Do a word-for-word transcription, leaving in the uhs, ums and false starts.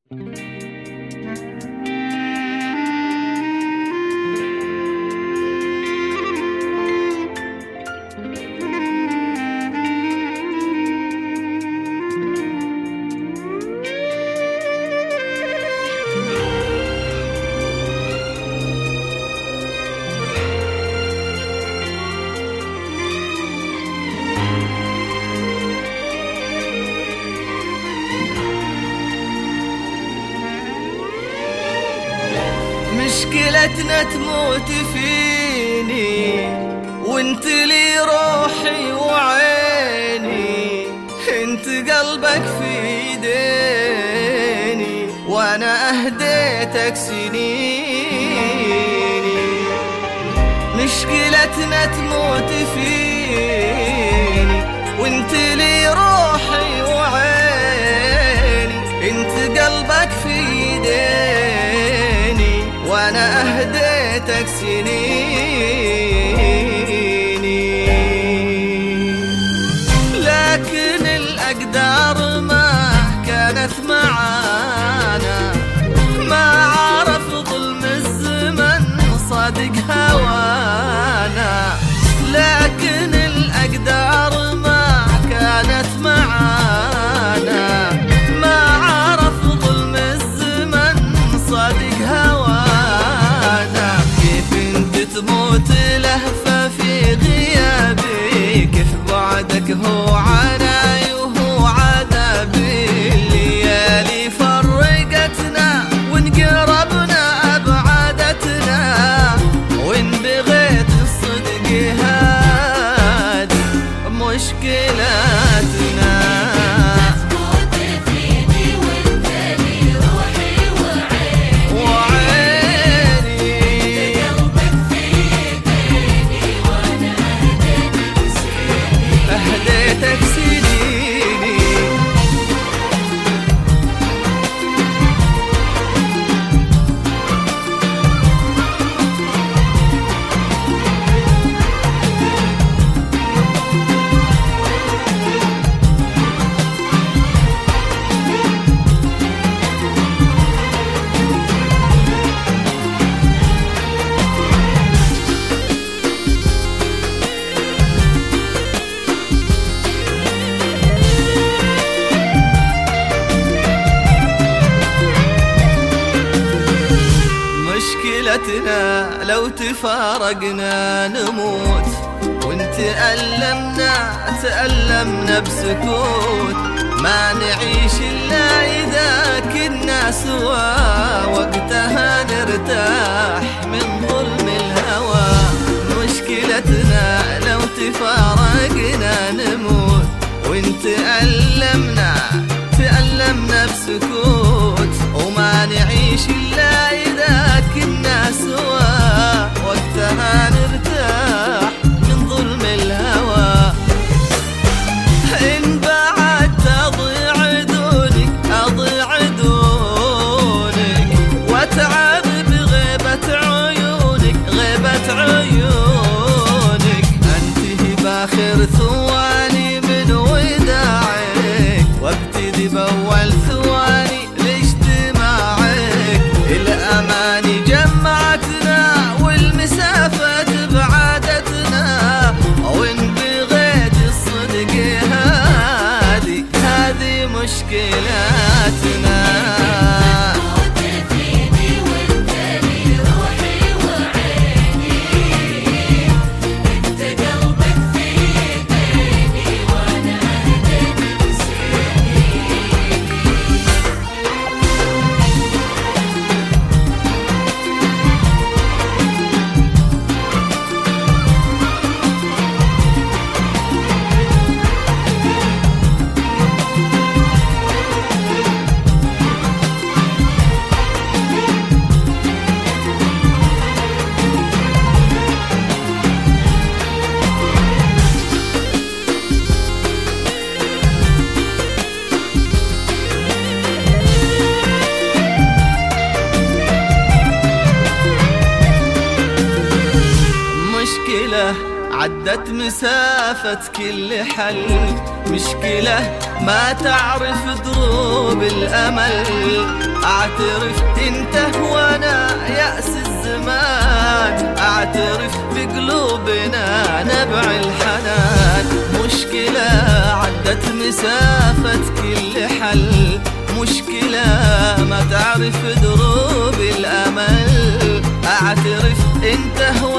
مشكلتنا تموت فيني وانت لي روحي وعيني، انت قلبك في ايديني وانا اهديتك سنيني. مشكلتنا تموت فيني وانت لي روحي وعيني، انت قلبك في ايديني وانا اهديتك سنيني. لكن الاقدار ما كانت معانا، ما عرف ظلم الزمن صادق هوانا. لكن الاقدار ما كانت معانا، ما عرف ظلم الزمن صادق هوانا. تموت لهفة في غيابي، كيف بعدك هو عناي وهو عذابي. الليالي فرقتنا وانقربنا أبعدتنا، وإن بغيت الصدق هاد مشكلاتنا. مشكلتنا لو تفارقنا نموت، وانت ألمنا تألمنا بسكوت. ما نعيش إلا إذا كنا سوا، وقتها نرتاح من ظلم الهوى. مشكلتنا لو تفارقنا نموت، وانت ألمنا تألمنا بسكوت. وما نعيش إلا إذا كنا سوا، وقتها نرتاح من ظلم الهوى. إن بعدت أضيع دونك أضيع دونك، وأتعب بغيبة عيونك غيبة عيونك. أنتهي بآخر ثواني من وداعك، وابتدي بأول ثواني لاجتماعك. الأماني جمعتنا والمسافات بعدتنا، وإن بغيت الصدق هذه هذه مشكلاتنا. عدت مسافة كل حل، مشكلة ما تعرف دروب الأمل. أعترف انت وانا يأس الزمان، أعترف بقلوبنا نبع الحنان. مشكلة عدت مسافة كل حل، مشكلة ما تعرف دروب الأمل. أعترف انت